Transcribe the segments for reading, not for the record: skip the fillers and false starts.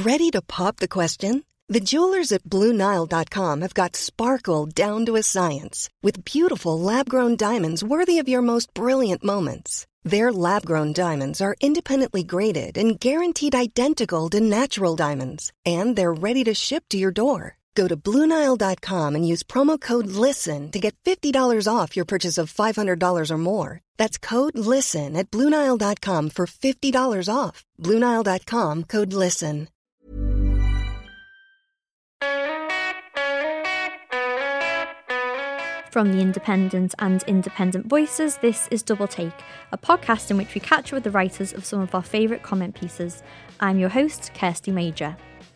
Ready to pop the question? The jewelers at BlueNile.com have got sparkle down to a science with beautiful lab-grown diamonds worthy of your most brilliant moments. Their lab-grown diamonds are independently graded and guaranteed identical to natural diamonds, and they're ready to ship to your door. Go to BlueNile.com and use promo code LISTEN to get $50 off your purchase of $500 or more. That's code LISTEN at BlueNile.com for $50 off. BlueNile.com, code LISTEN. From The Independent and Independent Voices, this is Double Take, a podcast in which we catch up with the writers of some of our favourite comment pieces. I'm your host, Kirsty Major.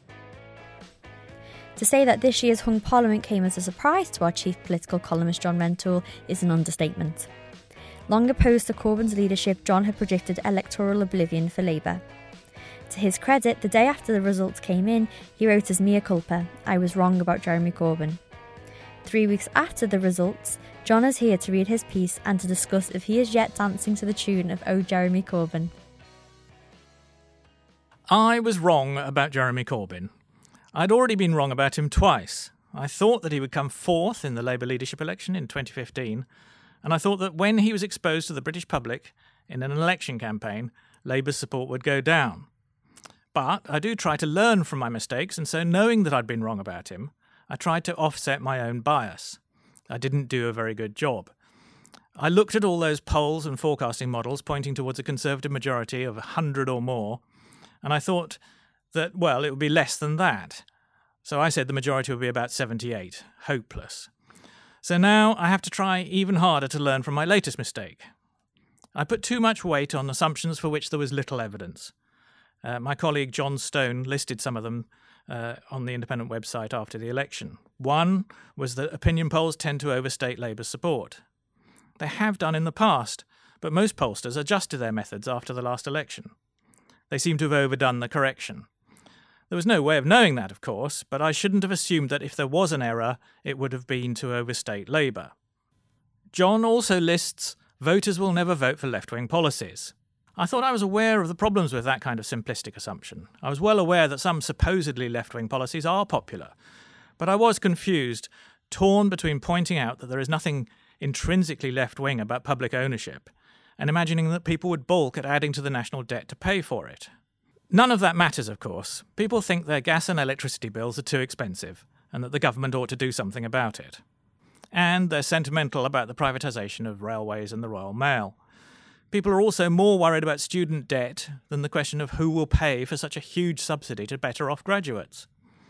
To say that this year's hung parliament came as a surprise to our chief political columnist John Rentoul is an understatement. Long opposed to Corbyn's leadership, John had predicted electoral oblivion for Labour. To his credit, the day after the results came in, he wrote as mea culpa, "I was wrong about Jeremy Corbyn." 3 weeks after the results, John is here to read his piece and to discuss if he is yet dancing to the tune of "Oh Jeremy Corbyn." I was wrong about Jeremy Corbyn. I'd already been wrong about him twice. I thought that he would come fourth in the Labour leadership election in 2015, and I thought that when he was exposed to the British public in an election campaign, Labour's support would go down. But I do try to learn from my mistakes, and so knowing that I'd been wrong about him, I tried to offset my own bias. I didn't do a very good job. I looked at all those polls and forecasting models pointing towards a Conservative majority of 100 or more, and I thought that, well, it would be less than that. So I said the majority would be about 78. Hopeless. So now I have to try even harder to learn from my latest mistake. I put too much weight on assumptions for which there was little evidence. My colleague John Stone listed some of them on the Independent website after the election. One was that opinion polls tend to overstate Labour's support. They have done in the past, but most pollsters adjusted their methods after the last election. They seem to have overdone the correction. There was no way of knowing that, of course, but I shouldn't have assumed that if there was an error, it would have been to overstate Labour. John also lists voters will never vote for left-wing policies. I thought I was aware of the problems with that kind of simplistic assumption. I was well aware that some supposedly left-wing policies are popular, but I was confused, torn between pointing out that there is nothing intrinsically left-wing about public ownership and imagining that people would balk at adding to the national debt to pay for it. None of that matters, of course. People think their gas and electricity bills are too expensive and that the government ought to do something about it. And they're sentimental about the privatisation of railways and the Royal Mail. People are also more worried about student debt than the question of who will pay for such a huge subsidy to better-off graduates.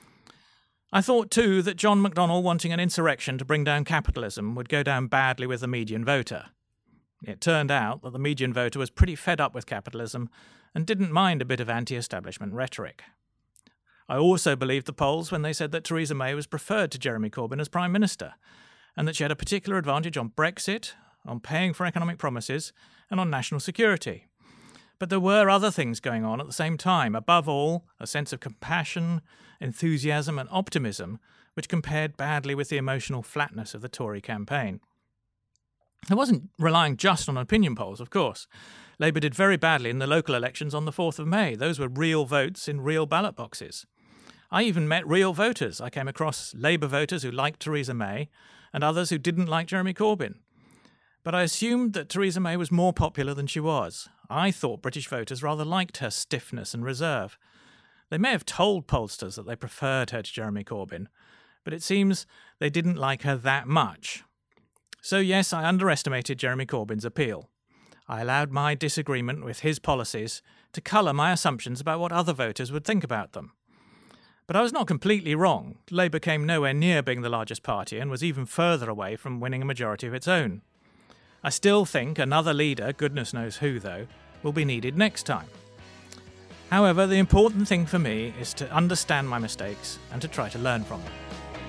I thought, too, that John McDonnell wanting an insurrection to bring down capitalism would go down badly with the median voter. It turned out that the median voter was pretty fed up with capitalism and didn't mind a bit of anti-establishment rhetoric. I also believed the polls when they said that Theresa May was preferred to Jeremy Corbyn as Prime Minister, and that she had a particular advantage on Brexit, on paying for economic promises, and on national security. But there were other things going on at the same time. Above all, a sense of compassion, enthusiasm and optimism, which compared badly with the emotional flatness of the Tory campaign. I wasn't relying just on opinion polls, of course. Labour did very badly in the local elections on the 4th of May. Those were real votes in real ballot boxes. I even met real voters. I came across Labour voters who liked Theresa May and others who didn't like Jeremy Corbyn. But I assumed that Theresa May was more popular than she was. I thought British voters rather liked her stiffness and reserve. They may have told pollsters that they preferred her to Jeremy Corbyn, but it seems they didn't like her that much. So yes, I underestimated Jeremy Corbyn's appeal. I allowed my disagreement with his policies to colour my assumptions about what other voters would think about them. But I was not completely wrong. Labour came nowhere near being the largest party and was even further away from winning a majority of its own. I still think another leader, goodness knows who though, will be needed next time. However, the important thing for me is to understand my mistakes and to try to learn from them.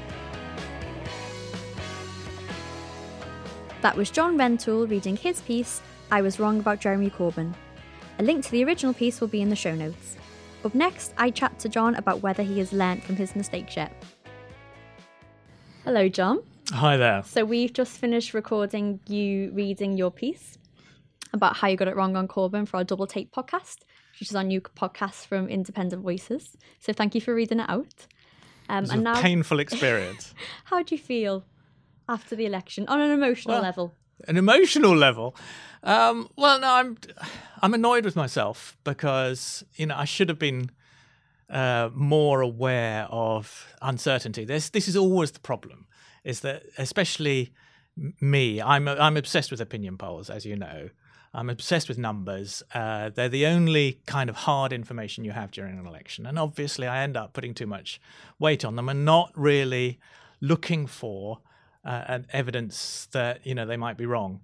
That was John Rentoul reading his piece, "I Was Wrong About Jeremy Corbyn." A link to the original piece will be in the show notes. Up next, I chat to John about whether he has learnt from his mistakes yet. Hello, John. Hi there. So we've just finished recording you reading your piece about how you got it wrong on Corbyn for our Double Take podcast. which is our new podcast from Independent Voices. So thank you for reading it out. It was a painful experience. How do you feel after the election on an emotional level? An emotional level? No, I'm annoyed with myself because, I should have been more aware of uncertainty. This is always the problem, is that especially me, I'm obsessed with opinion polls, as you know. I'm obsessed with numbers. They're the only kind of hard information you have during an election. And obviously I end up putting too much weight on them and not really looking for an evidence that, they might be wrong.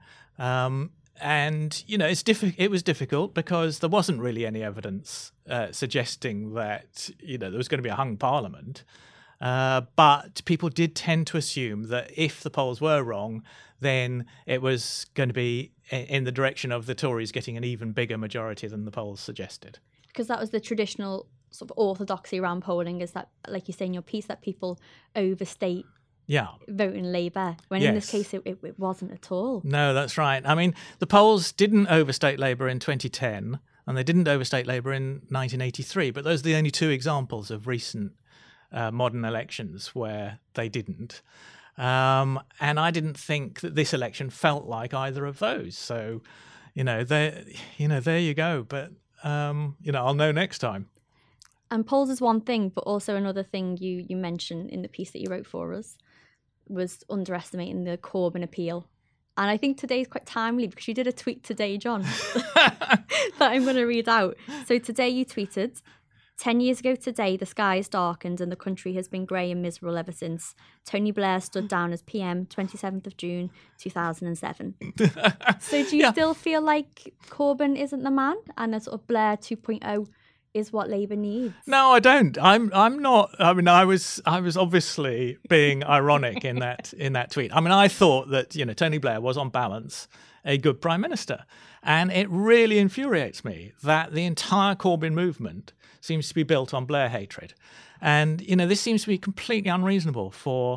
It was difficult because there wasn't really any evidence suggesting that, there was going to be a hung parliament. But people did tend to assume that if the polls were wrong, then it was going to be in the direction of the Tories getting an even bigger majority than the polls suggested. Because that was the traditional sort of orthodoxy around polling, is that, like you say in your piece, that people overstate voting Labour, when in this case it wasn't at all. No, that's right. I mean, the polls didn't overstate Labour in 2010, and they didn't overstate Labour in 1983, but those are the only two examples of recent modern elections where they didn't. And I didn't think that this election felt like either of those. So, there you go. But, I'll know next time. And polls is one thing, but also another thing you mentioned in the piece that you wrote for us was underestimating the Corbyn appeal. And I think today's quite timely because you did a tweet today, John, that I'm going to read out. So today you tweeted, 10 years ago today, the sky has darkened and the country has been grey and miserable ever since. Tony Blair stood down as PM 27th of June 2007. So do you still feel like Corbyn isn't the man and a sort of Blair 2.0 is what Labour needs? No, I don't. I'm not. I mean, I was obviously being ironic in that tweet. I mean, I thought that Tony Blair was on balance a good prime minister, and it really infuriates me that the entire Corbyn movement seems to be built on Blair hatred, and this seems to be completely unreasonable for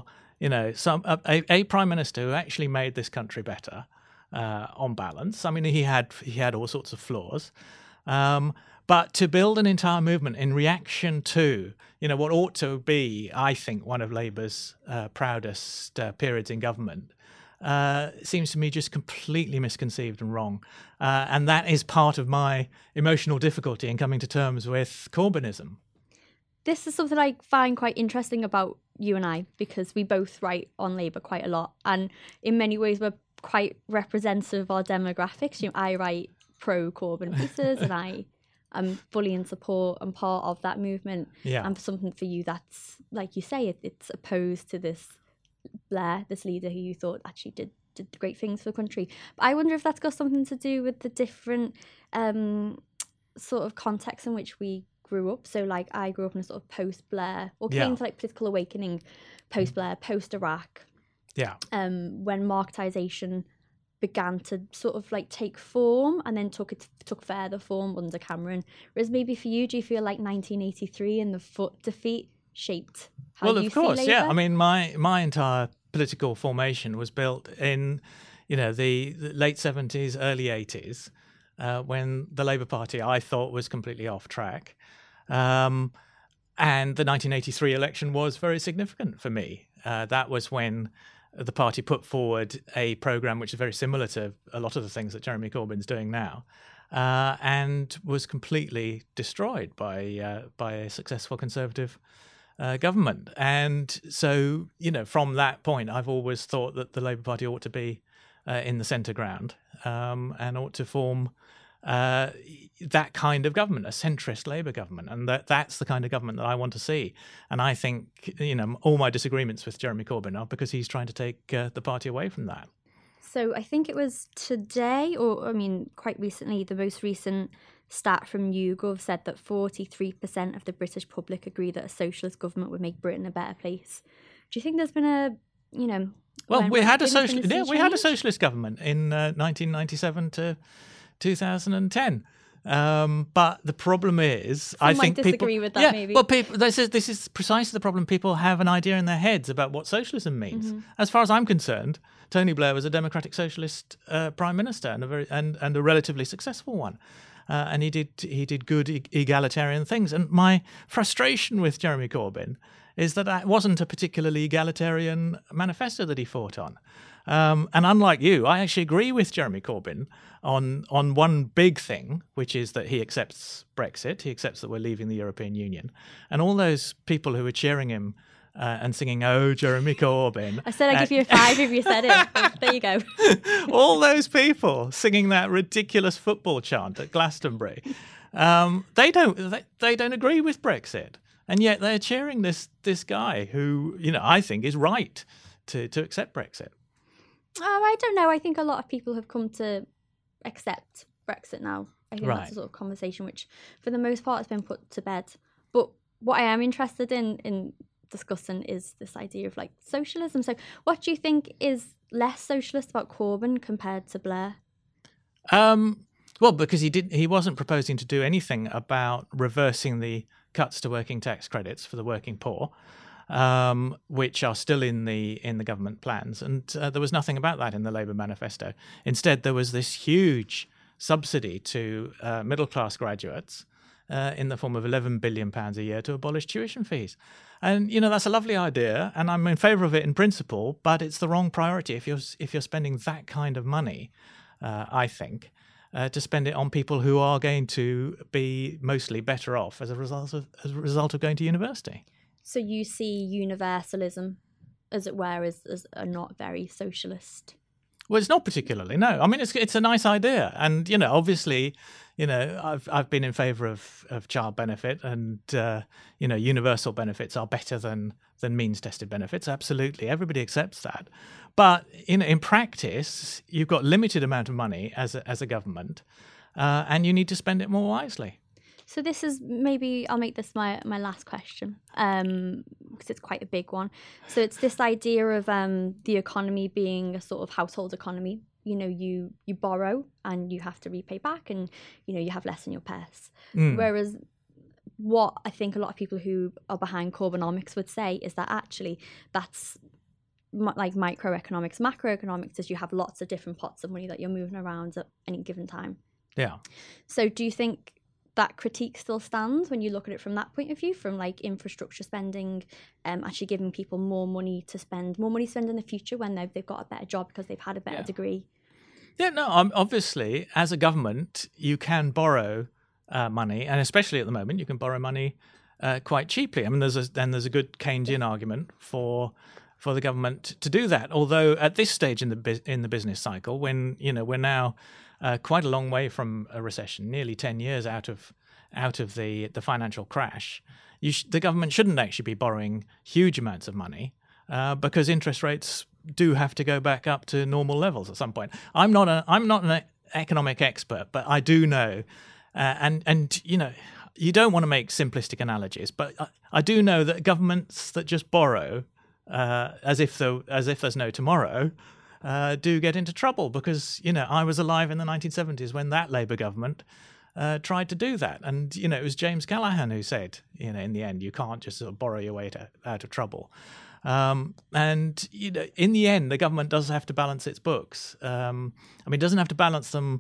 a prime minister who actually made this country better on balance. I mean, he had all sorts of flaws. But to build an entire movement in reaction to, what ought to be, I think, one of Labour's proudest periods in government, seems to me just completely misconceived and wrong. And that is part of my emotional difficulty in coming to terms with Corbynism. This is something I find quite interesting about you and I, because we both write on Labour quite a lot. And in many ways, we're quite representative of our demographics. I write pro-Corbyn pieces and I'm fully in support and part of that movement. Yeah. And for something for you that's, like you say, it's opposed to this Blair, this leader who you thought actually did great things for the country. But I wonder if that's got something to do with the different sort of context in which we grew up. So like I grew up in a sort of post-Blair, or came to like political awakening post-Blair, post-Iraq. Yeah. When marketisation began to sort of like take form and then took further form under Cameron. Whereas maybe for you, do you feel like 1983 and the Foot defeat shaped how you see Labour? Well, of course, yeah. I mean, my entire political formation was built in, the late 70s, early 80s, when the Labour Party, I thought, was completely off track. And the 1983 election was very significant for me. That was when the party put forward a programme which is very similar to a lot of the things that Jeremy Corbyn's doing now, and was completely destroyed by a successful Conservative government. And so, from that point, I've always thought that the Labour Party ought to be in the centre ground and ought to form that kind of government, a centrist Labour government, and that's the kind of government that I want to see. And I think, all my disagreements with Jeremy Corbyn are because he's trying to take the party away from that. So I think it was today, or quite recently, the most recent stat from YouGov said that 43% of the British public agree that a socialist government would make Britain a better place. Do you think there's been well, we had a socialist government in 1997 to 2010. But the problem is, I think people disagree with that. Maybe. Well, this is precisely the problem. People have an idea in their heads about what socialism means. Mm-hmm. As far as I'm concerned, Tony Blair was a democratic socialist prime minister and a relatively successful one. and he did good egalitarian things. And my frustration with Jeremy Corbyn is that wasn't a particularly egalitarian manifesto that he fought on. And unlike you, I actually agree with Jeremy Corbyn on one big thing, which is that he accepts Brexit. He accepts that we're leaving the European Union. And all those people who were cheering him and singing, "Oh, Jeremy Corbyn." I said I'd give you a 5 if you said it. There you go. All those people singing that ridiculous football chant at Glastonbury, they don't agree with Brexit. And yet they're cheering this guy who, I think is right to accept Brexit. Oh, I don't know. I think a lot of people have come to accept Brexit now. I think that's a sort of conversation which, for the most part, has been put to bed. But what I am interested in discussing is this idea of socialism. So what do you think is less socialist about Corbyn compared to Blair? Well, because he wasn't proposing to do anything about reversing the cuts to working tax credits for the working poor, which are still in the government plans, and there was nothing about that in the Labour manifesto. Instead, there was this huge subsidy to middle class graduates in the form of £11 billion a year to abolish tuition fees. And that's a lovely idea, and I'm in favour of it in principle, but it's the wrong priority if you're spending that kind of money. I think. To spend it on people who are going to be mostly better off as a result of going to university. So you see universalism, as it were, as a not very socialist? Well, it's not particularly, no. I mean, it's a nice idea. And, obviously, I've been in favour of child benefit, and, universal benefits are better than means-tested benefits. Absolutely. Everybody accepts that. But in practice, you've got limited amount of money as a government, and you need to spend it more wisely. So this is, maybe I'll make this my last question, because it's quite a big one. So it's this idea of the economy being a sort of household economy. You borrow and you have to repay back, and you have less in your purse. Whereas what I think a lot of people who are behind Corbynomics would say is that actually that's like microeconomics. Macroeconomics is you have lots of different pots of money that you're moving around at any given time. Yeah. So do you think that critique still stands when you look at it from that point of view, from infrastructure spending, actually giving people more money to spend in the future when they've got a better job because they've had a better degree? Yeah, no, obviously, as a government, you can borrow money, and especially at the moment, you can borrow money quite cheaply. I mean, there's a good Keynesian argument for the government to do that. Although at this stage in the business cycle, when we're now quite a long way from a recession, nearly 10 years out of the financial crash, the government shouldn't actually be borrowing huge amounts of money because interest rates do have to go back up to normal levels at some point. I'm not an economic expert, but I do know, and you don't want to make simplistic analogies, but I do know that governments that just borrow as if there's no tomorrow do get into trouble, because I was alive in the 1970s when that Labour government tried to do that, and it was James Callaghan who said, in the end, you can't just sort of borrow your way out of trouble. And in the end, the government does have to balance its books. It doesn't have to balance them,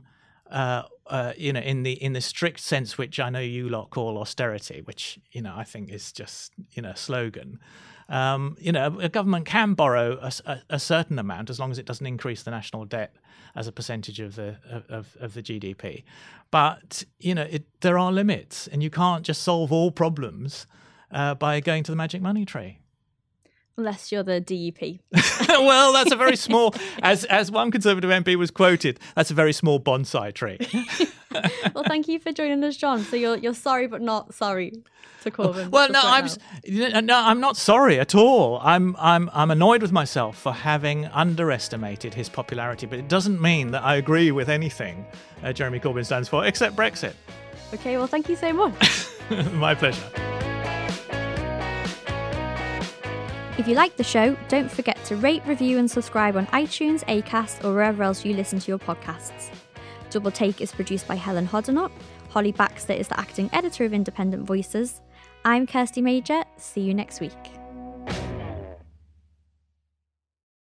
in the strict sense which I know you lot call austerity, which I think is just a slogan. A government can borrow a certain amount as long as it doesn't increase the national debt as a percentage of the GDP. But there are limits, and you can't just solve all problems by going to the magic money tree. Unless you're the DUP. Well, that's a very small, as one Conservative MP was quoted, that's a very small bonsai tree. Well, thank you for joining us, John. So you're sorry, but not sorry to Corbyn. Well, I'm not sorry at all. I'm annoyed with myself for having underestimated his popularity, but it doesn't mean that I agree with anything Jeremy Corbyn stands for, except Brexit. Okay, well, thank you so much. My pleasure. If you like the show, don't forget to rate, review and subscribe on iTunes, Acast or wherever else you listen to your podcasts. Double Take is produced by Helen Hoddenot. Holly Baxter is the acting editor of Independent Voices. I'm Kirsty Major. See you next week.